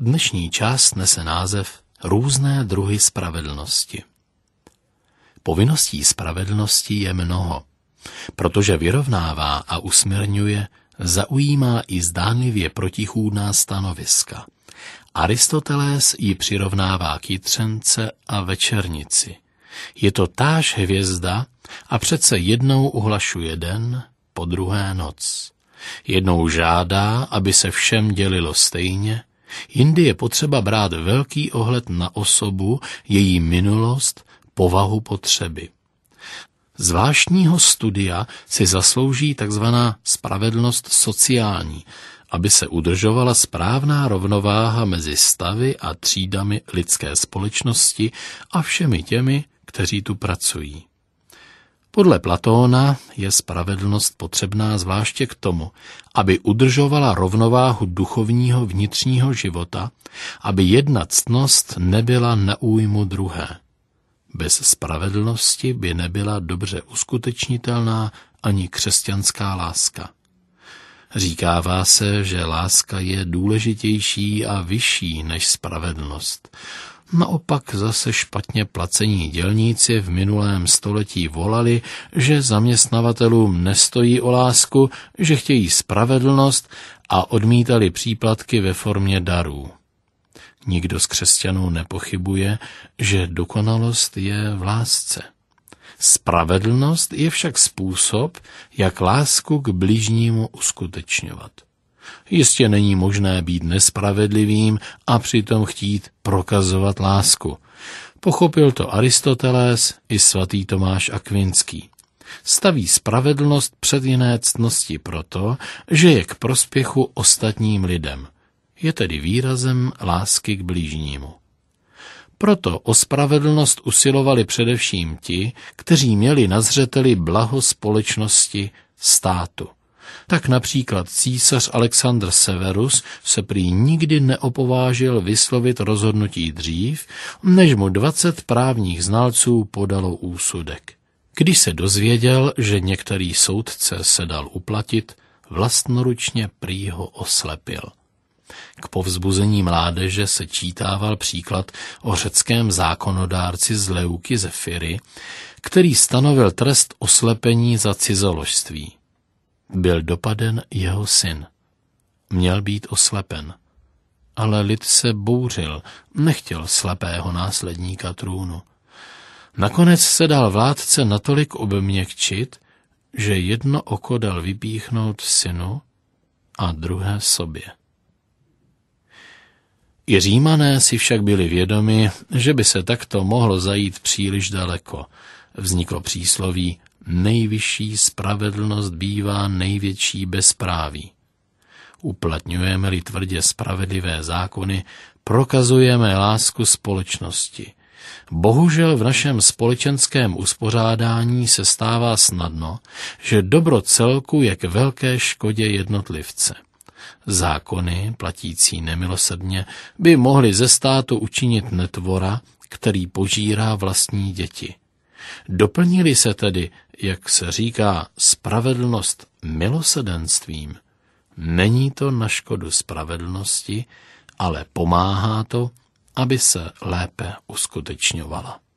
Dnešní část nese název Různé druhy spravedlnosti. Povinností spravedlnosti je mnoho, protože vyrovnává a usměrňuje, zaujímá i zdánlivě protichůdná stanoviska. Aristoteles ji přirovnává k jitřence a večernici. Je to táž hvězda a přece jednou uhlašuje den, po druhé noc. Jednou žádá, aby se všem dělilo stejně, jindy je potřeba brát velký ohled na osobu, její minulost, povahu potřeby. Zvláštního studia si zaslouží takzvaná spravedlnost sociální, aby se udržovala správná rovnováha mezi stavy a třídami lidské společnosti a všemi těmi, kteří tu pracují. Podle Platóna je spravedlnost potřebná zvláště k tomu, aby udržovala rovnováhu duchovního vnitřního života, aby jedna ctnost nebyla na újmu druhé. Bez spravedlnosti by nebyla dobře uskutečnitelná ani křesťanská láska. Říkává se, že láska je důležitější a vyšší než spravedlnost. Naopak zase špatně placení dělníci v minulém století volali, že zaměstnavatelům nestojí o lásku, že chtějí spravedlnost a odmítali příplatky ve formě darů. Nikdo z křesťanů nepochybuje, že dokonalost je v lásce. Spravedlnost je však způsob, jak lásku k bližnímu uskutečňovat. Jistě není možné být nespravedlivým a přitom chtít prokazovat lásku. Pochopil to Aristoteles i svatý Tomáš Akvinský. Staví spravedlnost před jiné ctnosti proto, že je k prospěchu ostatním lidem. Je tedy výrazem lásky k bližnímu. Proto o spravedlnost usilovali především ti, kteří měli na zřeteli blaho společnosti, státu. Tak například císař Alexandr Severus se prý nikdy neopovážil vyslovit rozhodnutí dřív, než mu 20 právních znalců podalo úsudek. Když se dozvěděl, že některý soudce se dal uplatit, vlastnoručně prý ho oslepil. K povzbuzení mládeže se čítával příklad o řeckém zákonodárci z Leuky ze Firy, který stanovil trest oslepení za cizoložství. Byl dopaden jeho syn. Měl být oslepen. Ale lid se bouřil, nechtěl slepého následníka trůnu. Nakonec se dal vládce natolik obměkčit, že jedno oko dal vypíchnout synu a druhé sobě. I Římané si však byli vědomi, že by se takto mohlo zajít příliš daleko. Vzniklo přísloví: nejvyšší spravedlnost bývá největší bezpráví. Uplatňujeme-li tvrdě spravedlivé zákony, prokazujeme lásku společnosti. Bohužel v našem společenském uspořádání se stává snadno, že dobro celku je k velké škodě jednotlivce. Zákony, platící nemilosrdně, by mohly ze státu učinit netvora, který požírá vlastní děti. Doplnili se tedy, jak se říká, spravedlnost milosrdenstvím, není to na škodu spravedlnosti, ale pomáhá to, aby se lépe uskutečňovala.